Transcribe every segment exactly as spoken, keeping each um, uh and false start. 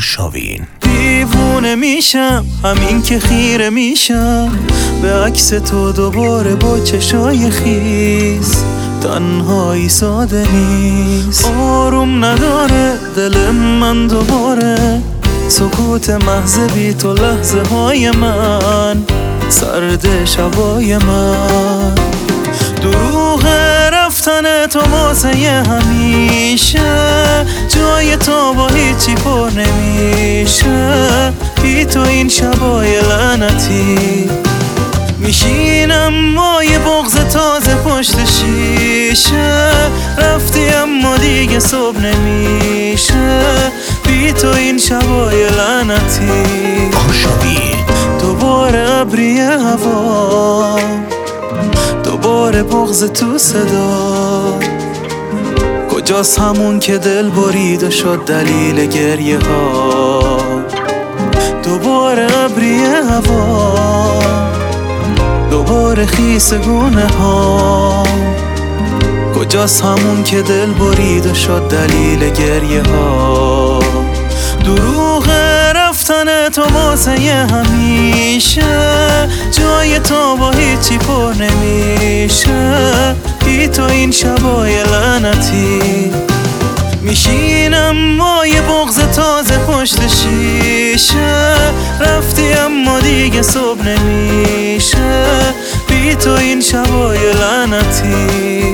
آرشاوین. دیوونه میشم همین که خیره میشم به عکس تو دوباره با چشای خیس. تنهایی ساده نیست، آروم نداره دل من دوباره. سکوت محض بی تو لحظه های من، سرد شبای من. دروغ رفتن تو واسه همیشه، جای تو با هیچی پر نمیشه. بی تو این شبای لعنتی میشینم با یه بغض تازه پشت شیشه. رفتی اما دیگه صبح نمیشه، بی تو این شبای لعنتی. آرشاوین. دوباره ابری هوا، دوباره بغض تو صدا. کجاست همون که دل برید و شد دلیل گریه ها؟ دوباره ابری هوا، دوباره خیس گونه ها. کجاست همون که دل برید و شد دلیل گریه ها؟ دروغ رفتن تو واسه همیشه، جای تو با هیچی پر نمیشه. بی تو این شبای لعنتی میشینم با یه بغض تازه پشت شیشه. رفتی اما دیگه صبح نمیشه، بی تو این شبای لعنتی.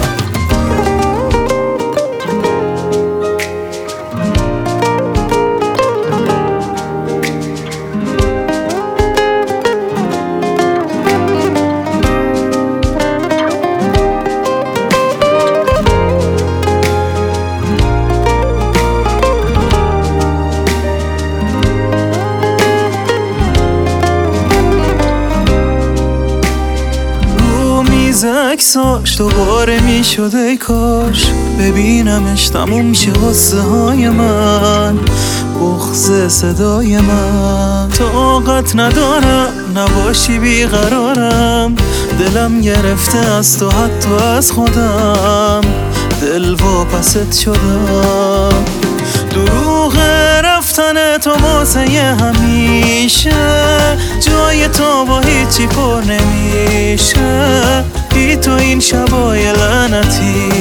عکساش دوباره میشد ای کاش ببینمش تموم میشه غصه های من، بغض صدای من. طاقت ندارم نباشی بیقرارم، دلم گرفته از تو حتی از خودم، دل واپست شدم. دروغ رفتن تو واسه همیشه، جای تو با هیچی پر نمیشه. بی تو این شبای لعنتی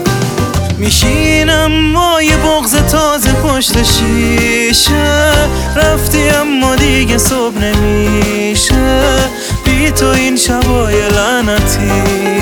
میشینم با یه بغض تازه پشت شیشه. رفتی اما دیگه صبح نمیشه، بی تو این شبای لعنتی.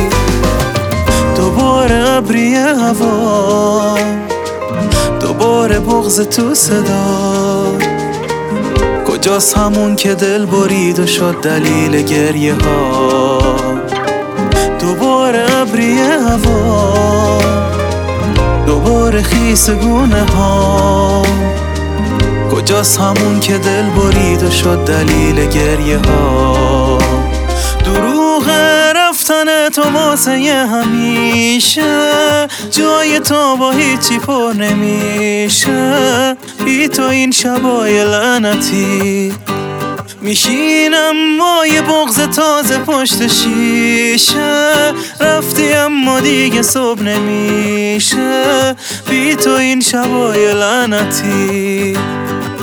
دوباره ابری هوا، دوباره بغض تو صدا. کجاست همون که دل برید و شد دلیل گریه ها؟ دوباره ابری هوا، دوباره خیس گونه ها. کجاست همون که دل برید و شد دلیل گریه ها؟ دروغ رفتن تو واسه همیشه، جای تو با هیچی پر نمیشه. بی تو این شبای لعنتی میشینم با یه بغض تازه پشت شیشه. رفتی اما دیگه صبح نمیشه، بی تو این شبای لعنتی.